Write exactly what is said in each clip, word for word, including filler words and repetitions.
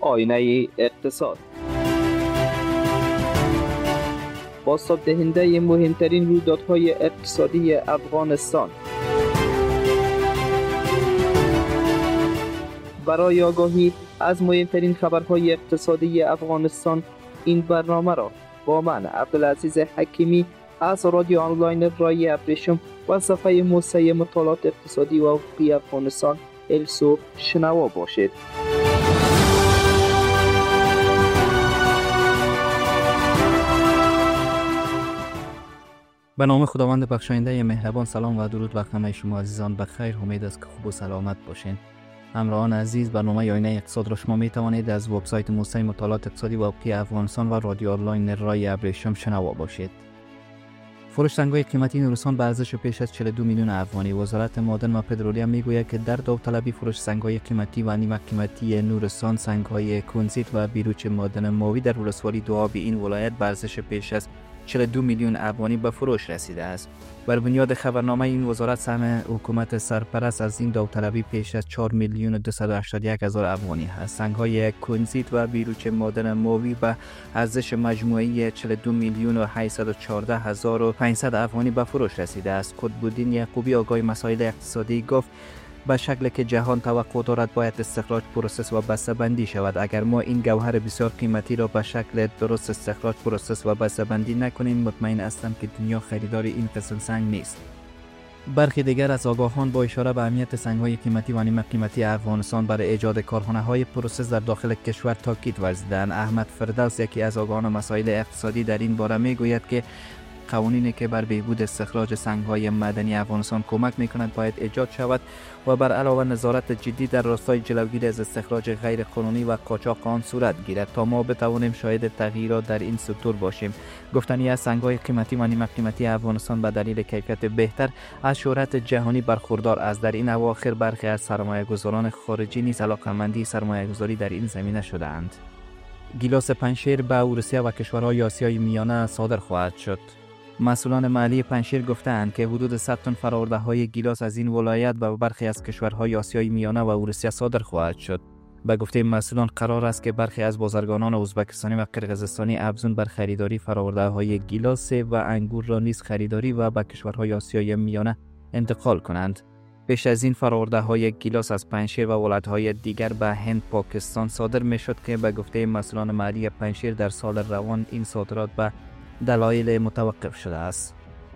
آینه اقتصاد. بازتاب دهنده مهمترین رویدادهای اقتصادی افغانستان. برای آگاهی از مهمترین خبرهای اقتصادی افغانستان این برنامه را با من عبدالعزیز حکیمی از رادیو آنلاین رای ابریشم و صفحه موسسه مطالعات اقتصادی و افقی افغانستان السو شنوا باشید. به نام خداوند بخشاینده مهربان، سلام و درود بر همه شما عزیزان. بخیر، امید است که خوب و سلامت باشین. همراهان عزیز، برنامه آینه اقتصاد را شما می توانید از وبسایت موسسه مطالعات اقتصادی و افقی افغانستان و رادیو آنلاین رای ابریشم شنوا باشید. فروش سنگ‌های قیمتی نورستان به ارزش پیش از چهل و دو میلیون افغانی. وزارت معدن و پترولیم میگوید که در داوطلبی فروش سنگ‌های قیمتی و نیمه قیمتی نورستان، سنگ‌های کنزیت و بیروچ معدن ماوی در ولسوالی دواب این ولایت به ارزش پیش از چهل و دو میلیون افغانی به فروش رسیده است. بر بنیاد خبرنامه این وزارت سهم حکومت سرپرست از این داوطلبی پیش از چهار میلیون و دویست و هشتاد و یک هزار افغانی است. سنگ‌های کنزیت و بیروچ معدن ماوی به ارزش مجموعی چهل و دو میلیون و هشتصد و چهارده هزار و پانصد افغانی به فروش رسیده است. قطب‌الدین یعقوبی آگاه مسائل اقتصادی گفت به شکلی که جهان توقع دارد باید استخراج پروسس و بسته بندی شود. اگر ما این گوهر بسیار قیمتی را به شکل درست استخراج، پروسس و بسته بندی نکنیم، مطمئن هستم که دنیا خریدار این قسم سنگ نیست. برخی دیگر از آگاهان با اشاره به اهمیت سنگ‌های قیمتی و نیمه قیمتی افغانستان برای ایجاد کارخانه‌های پروسس در داخل کشور تاکید ورزیدند. احمد فردوس، یکی از آگاهان مسائل اقتصادی، در این باره میگوید که قوانینی که بر بهبود استخراج سنگ‌های معدنی افغانستان کمک می‌کند باید ایجاد شود و بر علاوه نظارت جدی در راستای جلوگیری از استخراج غیر قانونی و قاچاق آن صورت گیرد تا ما بتوانیم شاهد تغییرات در این سکتور باشیم. گفتنی است سنگ‌های قیمتی و نیمه قیمتی افغانستان به دلیل کیفیت بهتر از شهرت جهانی برخوردار است. در این اواخر برخی از سرمایه‌گذاران خارجی نیز علاقه‌مندی سرمایه‌گذاری در این زمینه شده‌اند. گیلاس پنجشیر به روسیه و کشورهای آسیای میانه صادر خواهد شد. مسئولان محلی پنجشیر گفتند که حدود صد تن فرآورده‌های گیلاس از این ولایت به برخی از کشورهای آسیای میانه و روسیه صادر خواهد شد. به گفته مسئولان قرار است که برخی از بازرگانان ازبکستانی و قرقیزستانی افزون بر خریداری فرآورده‌های گیلاس و انگور را نیز خریداری و به کشورهای آسیای میانه انتقال کنند. پیش از این فرآورده‌های گیلاس از پنجشیر و ولایت‌های دیگر به هند، پاکستان صادر می‌شد که به گفته مسئولان محلی پنجشیر در سال روان این صادرات به دلایل متوقف شده است.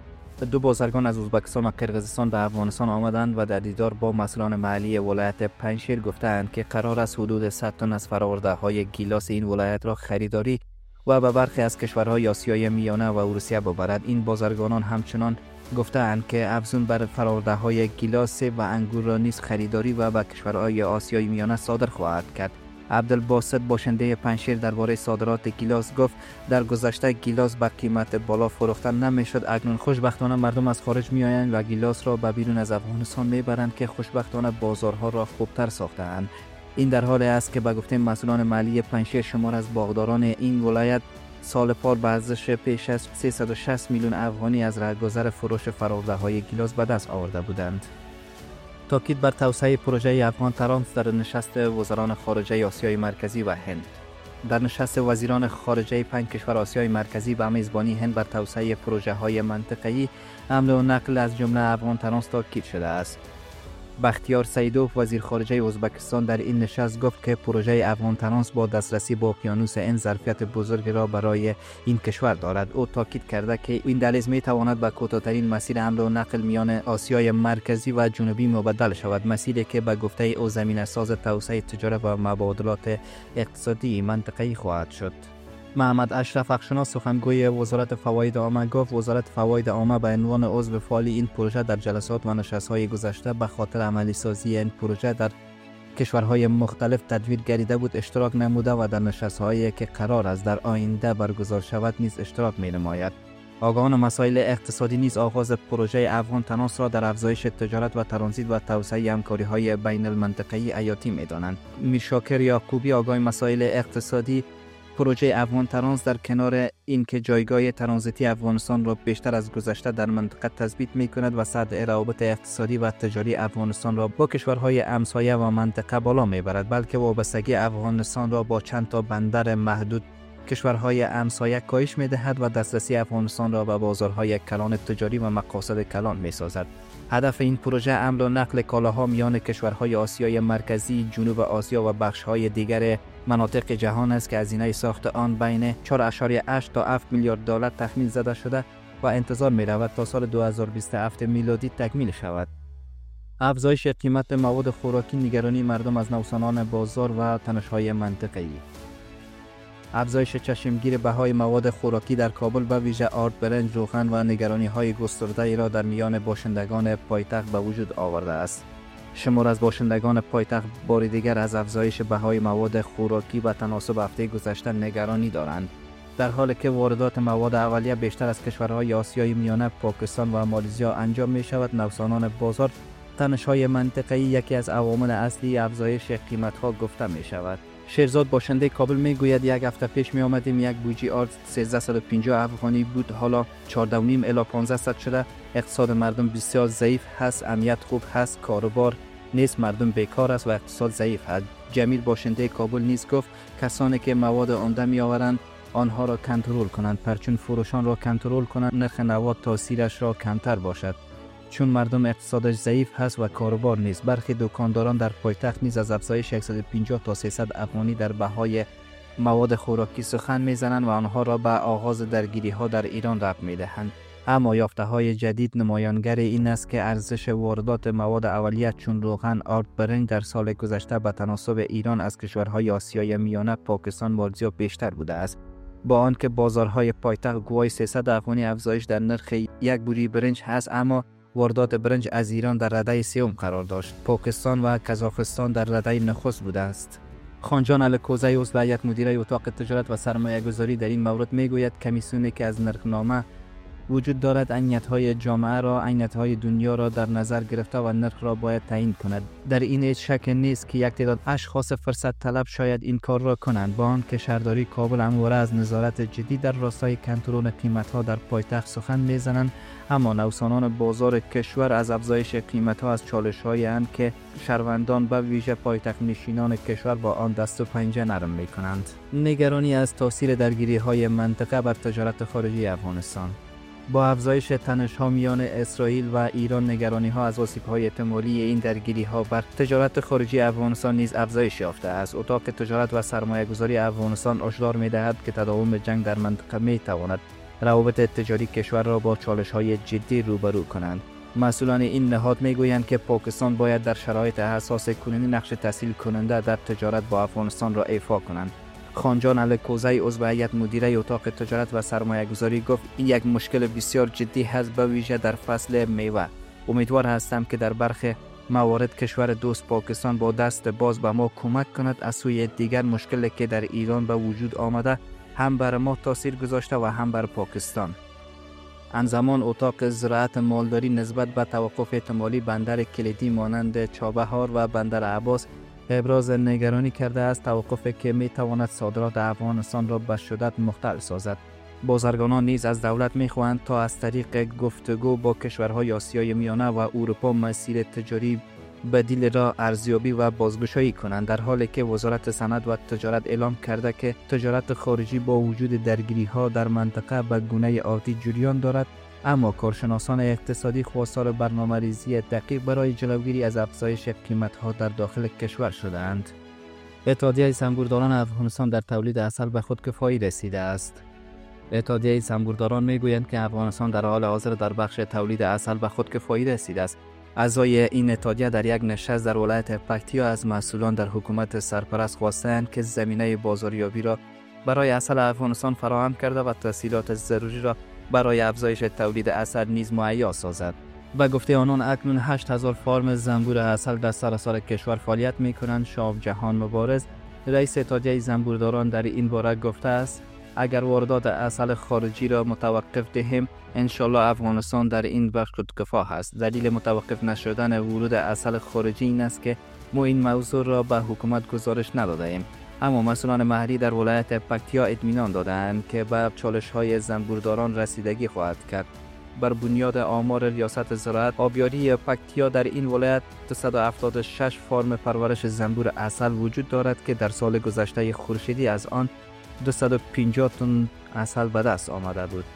دو بازرگان از ازبکستان و قرقیزستان به افغانستان آمدند و در دیدار با مسئولان محلی ولایت پنجشیر گفتند که قرار است حدود صد تن از فرآورده‌های گیلاس این ولایت را خریداری و به برخی از کشورهای آسیای میانه و روسیه ببرد. این بازرگانان همچنان گفتند که افزون بر فرآورده‌های گیلاس و انگور را نیز خریداری و به کشورهای آسیای میانه صادر خواهد کرد. عبدالباسط باشنده پنجشیر درباره صادرات گیلاس گفت در گذشته گیلاس به قیمت بالا فروخته نمیشد. اکنون خوشبختانه مردم از خارج میآیند و گیلاس را به بیرون از افغانستان میبرند که خوشبختانه بازارها را خوبتر ساخته‌اند. این در حالی است که به گفته مسئولان محلی پنجشیر شمار از باغداران این ولایت سال پار به ارزش پیش از سیصد و شصت میلیون افغانی از رهگذر فروش فرآورده‌های گیلاس به دست آورده بودند. تاکید بر توسعه پروژه افغان ترانس در نشست وزران خارجه آسیای مرکزی و هند. در نشست وزیران خارجه پنج کشور آسیای مرکزی به میزبانی هند بر توسعه پروژه‌های منطقه‌ای حمل و نقل از جمله افغان ترانس تاکید شده است. بختیار سیدوف وزیر خارجه ازبکستان در این نشست گفت که پروژه افغان ترانس با دسترسی به اقیانوس هند ظرفیت بزرگی را برای این کشور دارد. او تاکید کرده که این دهلیز می تواند به کوتاه‌ترین مسیر حمل و نقل میان آسیای مرکزی و جنوبی مبدل شود، مسیری که به گفته او زمینه ساز توسعه تجارت و مبادلات اقتصادی منطقه‌ای خواهد شد. محمد اشرف اخشناس سخنگوی وزارت فواید عامه گفت وزارت فواید عامه به عنوان عضو فعال این پروژه در جلسات و نشست‌های گذشته به خاطر عملی سازی این پروژه در کشورهای مختلف تدویر گردیده بود اشتراک نموده و در نشست‌هایی که قرار است در آینده برگزار شود نیز اشتراک می‌نماید. آگاهان مسائل اقتصادی نیز آغاز پروژه افغان ترانس را در افزایش تجارت و ترانزیت و توسعه همکاری‌های بین المنطقه‌ای حیاتی می‌دانند. میرشاکر یعقوبی آگاه مسائل اقتصادی پروژه افغان ترانس در کنار اینکه جایگاه ترانزیتی افغانستان را بیشتر از گذشته در منطقه تثبیت می‌کند و سطح روابط اقتصادی و تجاری افغانستان را با کشورهای همسایه و منطقه بالا می‌برد، بلکه وابستگی افغانستان را با چند تا بندر محدود کشورهای همسایه کاهش می‌دهد و دسترسی افغانستان را به بازارهای کلان تجاری و مقاصد کلان می‌سازد. هدف این پروژه حمل و نقل کالاها میان کشورهای آسیای مرکزی، جنوب آسیا و بخش‌های دیگر مناطق جهان است که هزینه ساخت آن بین چهار ممیز هشت تا هفت میلیارد دلار تخمین زده شده و انتظار می‌رود تا سال دو هزار و بیست و هفت میلادی تکمیل شود. افزایش قیمت مواد خوراکی نگرانی مردم از نوسانان بازار و تنش‌های منطقه‌ای. افزایش چشمگیر بهای مواد خوراکی در کابل به ویژه آرد برنج، روغن و نگرانی‌های گسترده را در میان باشندگان پایتخت به وجود آورده است. شمار از باشندگان پایتخت بار دیگر از افزایش بهای مواد خوراکی به تناسب هفته گذشته نگرانی دارند، در حالی که واردات مواد اولیه بیشتر از کشورهای آسیای میانه، پاکستان و مالزی انجام می شود. نوسانان بازار، تنش‌های منطقه‌ای یکی از عوامل اصلی افزایش قیمت‌ها گفته می شود. شیرزاد باشنده کابل می گوید یک هفته پیش می آمدیم یک بوجی آرد سیزده و پنجاه افغانی بود، حالا چهارده و نیم الی پانزده شده. اقتصاد مردم بسیار ضعیف هست، امنیت خوب هست، کاروبار نیست، مردم بیکار است و اقتصاد ضعیف است. جمیل باشنده کابل نیز گفت کسانی که مواد عمده می آورند آنها را کنترل کنند، پرچون فروشان را کنترل کنند، نرخ نواد تاثیرش را کمتر باشد. چون مردم اقتصادش ضعیف هست و کاروبار نیست. برخی دکانداران در پایتخت نیز از افزایش صد و پنجاه تا سیصد افغانی در بهای مواد خوراکی سخن میزنند و آنها را به آغاز درگیری ها در ایران ربط میدهند. اما یافته های جدید نمایانگر این است که ارزش واردات مواد اولیه چون روغن، آرد برنج در سال گذشته به تناسب ایران از کشورهای آسیای میانه، پاکستان، مالزی بیشتر بوده است. با آنکه بازارهای پایتخت گواهی سیصد افغانی افزایش در نرخ یک بوری برنج هست، اما واردات برنج از ایران در رده سوم قرار داشت. پاکستان و قزاقستان در رده نخست بوده است. خانجان الکوزی عضو هیئت مدیره اتاق تجارت و سرمایه گذاری در این مورد میگوید کمیسیونی که از نرخنامه وجود دارد عینیت‌های جامعه را، عینیت‌های دنیا را در نظر گرفته و نرخ را باید تعیین کند. در این هیچ شک نیست که یک تعداد اشخاص فرصت طلب شاید این کار را کنند، با آنکه شهرداری کابل همواره از نظارت جدی در راستای کنترل قیمت‌ها در پایتخت سخن می‌زنند، اما نوسانان بازار کشور از افزایش قیمت‌ها از چالش‌هایی اند که شهروندان به ویژه پایتخت نشینان کشور با آن دست و پنجه نرم می‌کنند. نگرانی از تاثیر درگیری‌های منطقه بر تجارت خارجی افغانستان. با افزایش تنش‌ها میان اسرائیل و ایران، نگرانی‌ها از آسیب‌های احتمالی این درگیری‌ها بر تجارت خارجی افغانستان نیز افزایش یافته است. اتاق تجارت و سرمایه‌گذاری افغانستان هشدار می‌دهد که تداوم جنگ در منطقه می‌تواند روابط تجاری کشور را با چالش‌های جدی روبرو کنند. مسئولان این نهاد می‌گویند که پاکستان باید در شرایط حساس کنونی نقش تسهیل کننده در تجارت با افغانستان را ایفا کنند. خانجان الکوزی عضو هیئت مدیره اتاق تجارت و سرمایه گذاری گفت این یک مشکل بسیار جدی هست، به ویژه در فصل میوه. امیدوار هستم که در برخی موارد کشور دوست پاکستان با دست باز به ما کمک کند. از سوی دیگر مشکلی که در ایران به وجود آمده هم بر ما تاثیر گذاشته و هم بر پاکستان. همزمان اتاق زراعت مالداری نسبت به توقف احتمالی بندر کلیدی مانند چابهار و بندر عباس ابراز نگرانی کرده است، توقفی که می تواند صادرات افغانستان را به شدت مختل سازد. بازرگانان نیز از دولت می خواهند تا از طریق گفتگو با کشورهای آسیای میانه و اروپا مسیر تجاری بدیل را ارزیابی و بازگشایی کنند، در حالی که وزارت صنعت و تجارت اعلام کرده که تجارت خارجی با وجود درگیری ها در منطقه به گونه عادی جریان دارد. اما کارشناسان اقتصادی خواستار برنامه‌ریزی دقیق برای جلوگیری از افزایش قیمت‌ها در داخل کشور شده‌اند. اتحادیه زنبورداران افغانستان در تولید عسل به خودکفایی رسیده است. اتحادیه زنبورداران می‌گویند که افغانستان در حال حاضر در بخش تولید عسل به خودکفایی رسیده است. اعضای این اتحادیه در یک نشست در ولایت پکتیا از مسئولان در حکومت سرپرست خواستند که زمینه بازاریابی را برای عسل افغانستان فراهم کرده و تسهیلات ضروری را برای افزایش تولید عسل نیز مهیا سازد. به گفته آنان اکنون هشت هزار فارم زنبور عسل در سراسر کشور فعالیت می‌کنند. شاه جهان مبارز رئیس اتحادیه زنبورداران در این باره گفته است اگر واردات عسل خارجی را متوقف دهیم انشالله افغانستان در این بخش خودکفا است. دلیل متوقف نشدن ورود عسل خارجی این است که ما این موضوع را به حکومت گزارش نداده ایم. اما مسئولان محلی در ولایت پکتیا اطمینان دادند که به چالش‌های زنبورداران رسیدگی خواهد کرد. بر بنیاد آمار ریاست زراعت، آبیاری پکتیا در این ولایت دویست و هفتاد و شش فرم پرورش زنبور عسل وجود دارد که در سال گذشته خورشیدی از آن دویست و پنجاه تن عسل به دست آمده بود.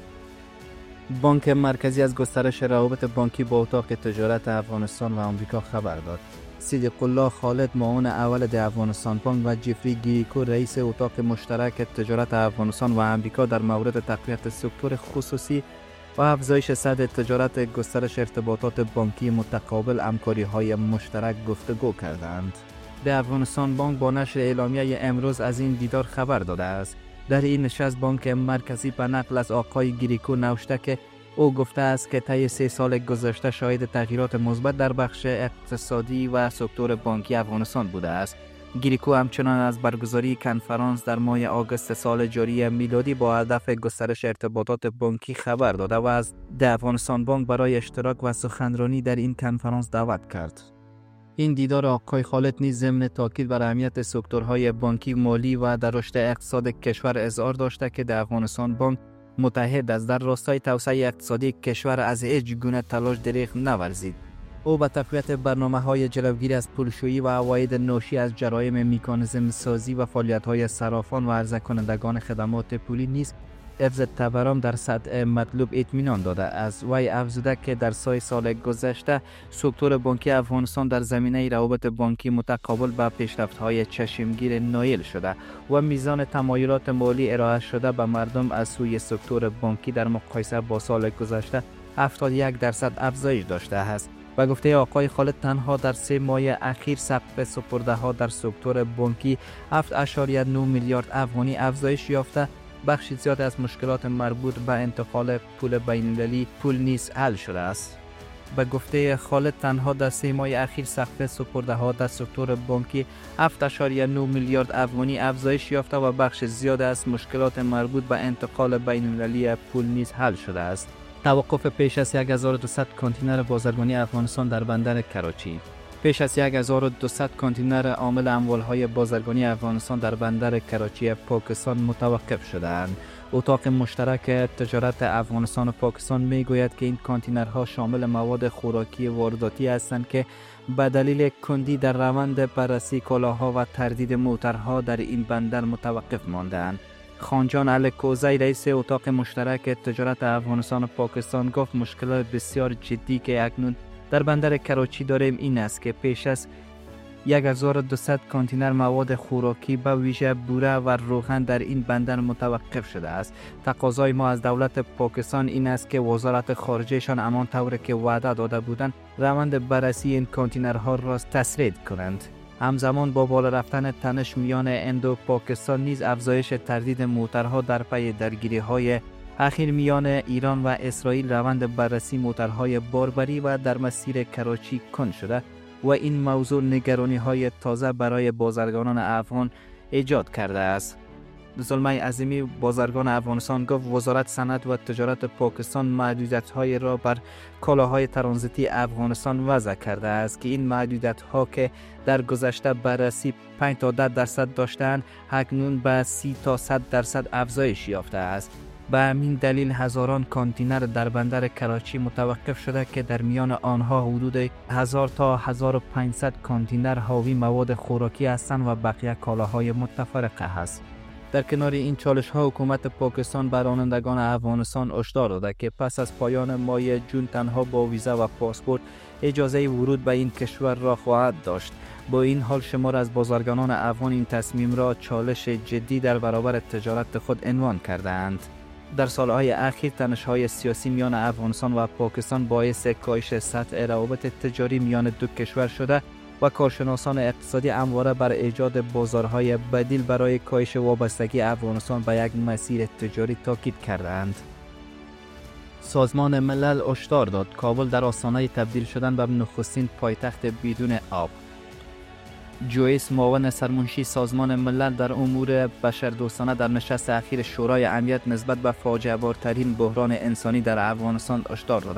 بانک مرکزی از گسترش روابط بانکی با اتاق تجارت افغانستان و آمریکا خبر داد. صدیق الله خالد معاون اول د افغانستان بانک و جفری گیریکو رئیس اتاق مشترک تجارت افغانستان و آمریکا در مورد تقویت سکتور خصوصی و افزایش سطح تجارت گسترش ارتباطات بانکی متقابل همکاری‌های مشترک گفتگو کردند. د افغانستان بانک با نشر اعلامیه امروز از این دیدار خبر داده است. در این نشست بانک مرکزی به نقل از آقای گیریکو نوشته که او گفته است که طی سه سال گذشته شاهد تغییرات مثبت در بخش اقتصادی و سکتور بانکی افغانستان بوده است. گیریکو همچنان از برگزاری کنفرانس در ماه آگوست سال جاری میلادی با هدف گسترش ارتباطات بانکی خبر داده و از د افغانستان بانک برای اشتراک و سخنرانی در این کنفرانس دعوت کرد. این دیدار آقای خالد نیز ضمن تاکید بر اهمیت سکتورهای بانکی، مالی و در رشد اقتصاد کشور اظهار داشته که د افغانستان بانک متحد است در راستای توسعه اقتصادی کشور از هیچ گونه تلاش دریغ نورزید. او به تقویت برنامه‌های جلوگیری از پولشویی و عواید ناشی از جرایم مکانیزم سازی و فعالیت‌های صرافان و عرضه کنندگان خدمات پولی نیز حفظ تورم در سطح مطلوب اطمینان داده است. وی افزوده که در سه سال گذشته سکتور بانکی افغانستان در زمینه روابط بانکی متقابل به پیشرفت‌های چشمگیر نایل شده و میزان تمایلات مالی ارائه شده به مردم از سوی سکتور بانکی در مقایسه با سال گذشته هفتاد و یک درصد افزایش داشته است. و گفته آقای خالد تنها در سه ماه اخیر سقف سپرده ها در سکتور بانکی هفت و نه میلیارد افغانی افزایش یافته. بخشی زیاد از مشکلات مربوط به انتقال پول بین‌المللی پول نیز حل شده است. به گفته خالد تنها در سه ماه اخیر سقف سپرده ها در سکتور بانکی هفت و نه میلیارد افغانی افزایش یافته و بخش زیاد از مشکلات مربوط به انتقال بین‌المللی پول نیز حل شده است. توقف پیش از هزار و دویست کانتینر بازرگانی افغانستان در بندر کراچی. پیش از هزار و دویست کانتینر حامل اموالهای بازرگانی افغانستان در بندر کراچی پاکستان متوقف شدند. اتاق مشترک تجارت افغانستان و پاکستان میگوید که این کانتینرها شامل مواد خوراکی وارداتی هستند که به دلیل کندی در روند بررسی کالاها و تردید موترها در این بندر متوقف ماندند. خانجان الکوزی رئیس اتاق مشترک تجارت افغانستان و پاکستان گفت مشکل بسیار جدی که اکنون در بندر کراچی داریم این است که پیش از هزار و دویست کانتینر مواد خوراکی به ویژه بوره و روغن در این بندر متوقف شده است. تقاضای ما از دولت پاکستان این است که وزارت خارجهشان همان طور که وعده داده بودند روند بررسی این کانتینرها را تسریع کنند. همزمان با بالا رفتن تنش میان هند و پاکستان نیز افزایش تردید موترها در پی درگیری‌های اخیر میان ایران و اسرائیل روند بررسی موترهای باربری و در مسیر کراچی کند شده و این موضوع نگرانی‌های تازه برای بازرگانان افغان ایجاد کرده است. زلمه عظیمی بازرگان افغانستان گفت وزارت صنعت و تجارت پاکستان محدودیت‌های را بر کالاهای ترانزیتی افغانستان وضع کرده است که این محدودیت‌ها که در گذشته بررسی پنج تا ده درصد داشتند اکنون به سی تا صد درصد افزایش یافته است. به همین دلیل هزاران کانتینر در بندر کراچی متوقف شده که در میان آنها حدود هزار تا هزار و پانصد کانتینر حاوی مواد خوراکی هستند و بقیه کالاهای متفرقه است. در کنار این چالش ها حکومت پاکستان بر رانندگان افغانستان هشدار داده که پس از پایان ماه جون تنها با ویزا و پاسپورت اجازه ورود به این کشور را خواهد داشت. با این حال شمار از بازرگانان افغان این تصمیم را چالش جدی در برابر تجارت خود عنوان کردند. در سالهای اخیر تنش‌های سیاسی میان افغانستان و پاکستان باعث کاهش سطح روابط تجاری میان دو کشور شده و کارشناسان اقتصادی همواره بر ایجاد بازارهای بدیل برای کاهش وابستگی افغانستان به یک مسیر تجاری تاکید کردند. سازمان ملل هشدار داد کابل در آستانه تبدیل شدن به نخستین پایتخت بدون آب. جویس معاون سرمنشی سازمان ملل در امور بشردوستانه در نشست اخیر شورای امنیت نسبت به فاجعه بارترین بحران انسانی در افغانستان هشدار داده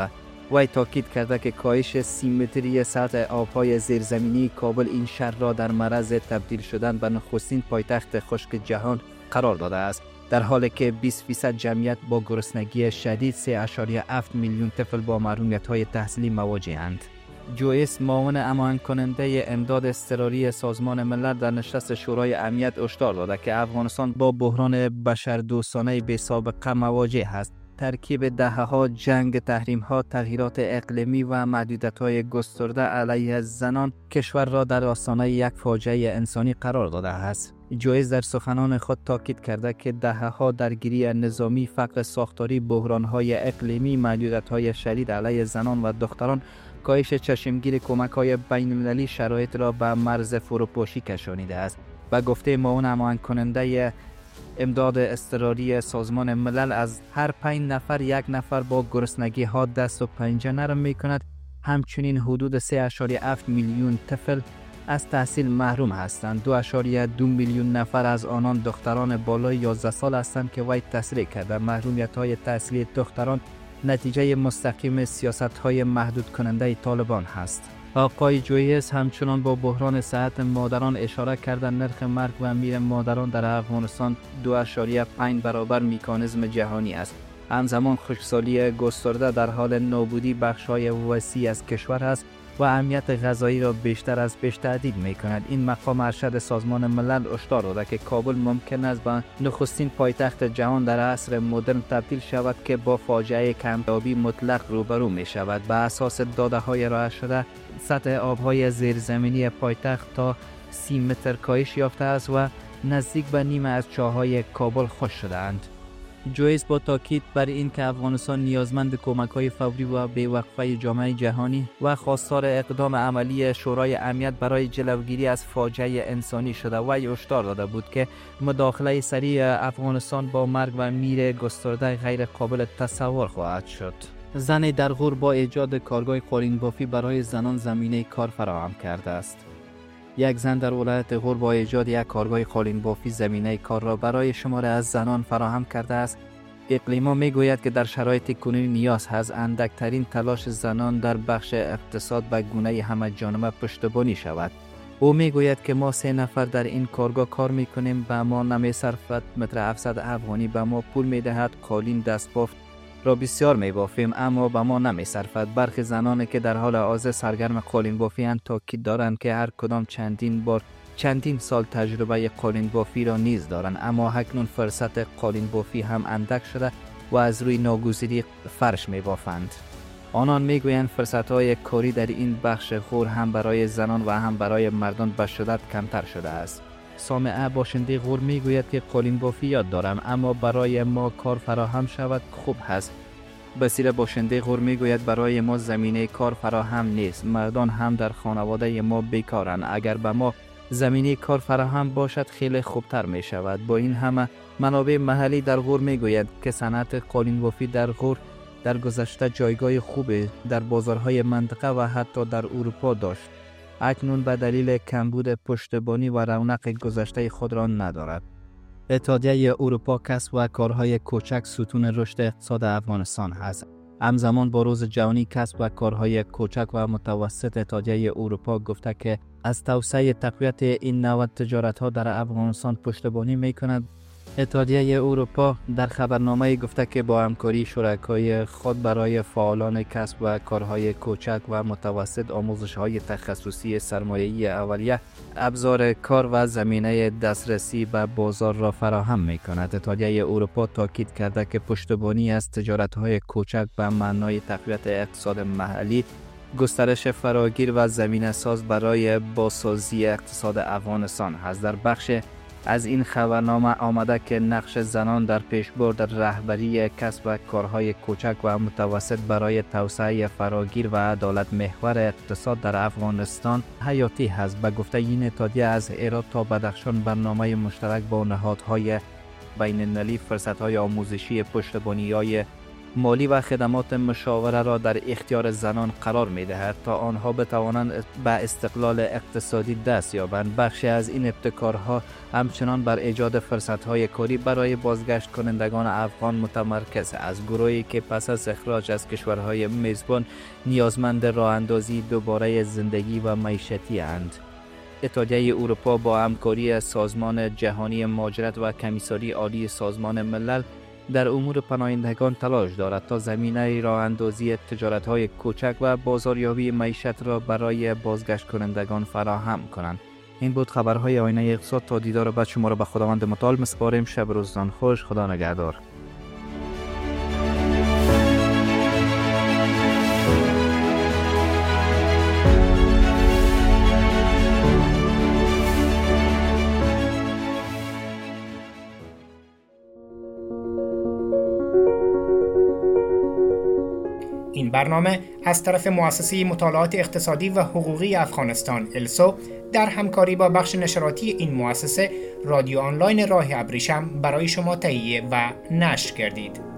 وی تاکید کرده که کاهش سی متری سطح آبهای زیرزمینی کابل این شهر را در معرض تبدیل شدن به نخستین پایتخت خشک جهان قرار داده است، در حالی که بیست فیصد جمعیت با گرسنگی شدید سه ممیز هفت میلیون طفل با محرومیت‌های تحصیلی مواجه‌اند. جوئیس معاون هماهنگ کننده امداد اضطراری سازمان ملل در نشست شورای امنیت هشدار داده که افغانستان با بحران بشردوستانه بی سابقه مواجه است. ترکیب دهه‌ها جنگ، تحریم‌ها، تغییرات اقلیمی و محدودیت‌های گسترده علیه زنان کشور را در آستانه یک فاجعه انسانی قرار داده است. جوئیس در سخنان خود تاکید کرده که دهه‌ها درگیری نظامی، فقر ساختاری، بحران‌های اقلیمی، محدودیت‌های شدید علیه زنان و دختران، کاهش چشمگیر کمک‌های بین‌المللی شرایط را به مرز فروپاشی کشانیده است. و گفته معاون هماهنگ کننده امداد اضطراری سازمان ملل از هر پنج نفر یک نفر با گرسنگی ها دست و پنجه نرم می کند. همچنین حدود سه ممیز هفت میلیون طفل از تحصیل محروم هستند. دو ممیز دو میلیون نفر از آنان دختران بالای یازده سال هستند که وی تصریح کرده محرومیت های تحصیلی دختران نتیجه مستقیم سیاست های محدود کننده طالبان هست. آقای جوئیس همچنان با بحران صحت مادران اشاره کردن نرخ مرگ و میر مادران در افغانستان دو ممیز پنج برابر مکانیزم جهانی است. همزمان خشکسالی گسترده در حال نابودی بخش‌های وسیع از کشور است و امنیت غذایی را بیشتر از پیش تهدید می‌کند. این مقام ارشد سازمان ملل هشدار داده که کابل ممکن است به نخستین پایتخت جهان در عصر مدرن تبدیل شود که با فاجعه کم‌آبی مطلق روبرو می‌شود. به اساس داده‌های ارائه شده، سطح آب‌های زیرزمینی پایتخت تا سی متر کاهش یافته است و نزدیک به نیمه از چاه‌های کابل خشک شده‌اند. جوئیس با تاکید بر این که افغانستان نیازمند کمک‌های فوری و بی‌وقفه جامعه جهانی و خواستار اقدام عملی شورای امنیت برای جلوگیری از فاجعه انسانی شده و هشدار داده بود که مداخله سریع افغانستان با مرگ و میر گسترده غیر قابل تصور خواهد شد. زن در غور با ایجاد کارگاه قالین بافی برای زنان زمینه کار فراهم کرده است. یک زن در ولایت غور با ایجاد یک کارگاه قالین بافی زمینه کار را برای شمار از زنان فراهم کرده است. اقلیما می گوید که در شرایط کنونی نیاز هست اندکترین تلاش زنان در بخش اقتصاد به گونه همه جانبه پشتیبانی شود. او می گوید که ما سه نفر در این کارگاه کار می کنیم، به ما نمی صرفت متر هفتصد افغانی به ما پول می دهد. قالین دستبافت را بسیار می بافیم اما به ما نمی صرفد. برخی زنانی که در حال حاضر سرگرم قالین بافی اند تاکید دارند که هر کدام چندین بار چندین سال تجربه قالین بافی را نیز دارند، اما اکنون فرصت قالین بافی هم اندک شده و از روی ناگزیری فرش می بافند. آنان می گویند فرصت های کاری در این بخش غور هم برای زنان و هم برای مردان به شدت کمتر شده است. سامعه باشنده غور می گوید که قالین بافی یاد دارم اما برای ما کار فراهم شود خوب هست. بصیر باشنده غور می گوید برای ما زمینه کار فراهم نیست. مردان هم در خانواده ما بیکارند. اگر به ما زمینه کار فراهم باشد خیلی خوبتر می شود. با این همه منابع محلی در غور می گوید که صنعت قالین بافی در غور در گذشته جایگاه خوبی در بازارهای منطقه و حتی در اروپا داشت. اکنون به دلیل کمبود پشتیبانی و رونق گذشته خود را ندارد. اتحادیه اروپا کسب و کارهای کوچک ستون رشد اقتصاد افغانستان است. همزمان با روز جهانی کسب و کارهای کوچک و متوسط، اتحادیه اروپا گفته که از توسعه تقویت این نوع تجارت‌ها در افغانستان پشتیبانی می‌کند. اتحادیه اروپا در خبرنامه گفته که با همکاری شرکای خود برای فعالان کسب و کارهای کوچک و متوسط آموزش‌های تخصصی سرمایه‌ای اولیه، ابزار کار و زمینه دسترسی به بازار را فراهم می‌کند. اتحادیه اروپا تاکید کرده که پشتیبانی از تجارت‌های کوچک به معنای تقویت اقتصاد محلی، گسترش فراگیر و زمینه ساز برای بازسازی اقتصاد افغانستان است. در بخش از این خبرنامه آمده که نقش زنان در پیشبرد رهبری کسب و کارهای کوچک و متوسط برای توسعه فراگیر و عدالت محور اقتصاد در افغانستان حیاتی است. به گفته این اتحادیه از هرات تا بدخشان برنامه مشترک با نهادهای بین المللی فرصت‌های آموزشی، پشتیبانی‌های مالی و خدمات مشاوره را در اختیار زنان قرار می دهد تا آنها بتوانند به استقلال اقتصادی دست یابند. بخشی از این ابتکارها همچنان بر ایجاد فرصت‌های کاری برای بازگشت کنندگان افغان متمرکز است، گروهی که پس از اخراج از کشورهای میزبان نیازمند راه اندازی دوباره زندگی و معیشتی اند. اتحادیه اروپا با همکاری سازمان جهانی مهاجرت و کمیساری عالی سازمان ملل در امور پناهندگان تلاش دارد تا زمینه راه اندازی تجارت‌های کوچک و بازاریابی معیشت را برای بازگشت کنندگان فراهم کنند. این بود خبرهای آینه اقتصاد. تا دیدار بعد شما را به خداوند متعال می‌سپاریم. شب روزتان خوش. خدا نگهدار. این برنامه از طرف مؤسسه مطالعات اقتصادی و حقوقی افغانستان السو در همکاری با بخش نشراتی این مؤسسه رادیو آنلاین راه ابریشم برای شما تهیه و نشر کردید.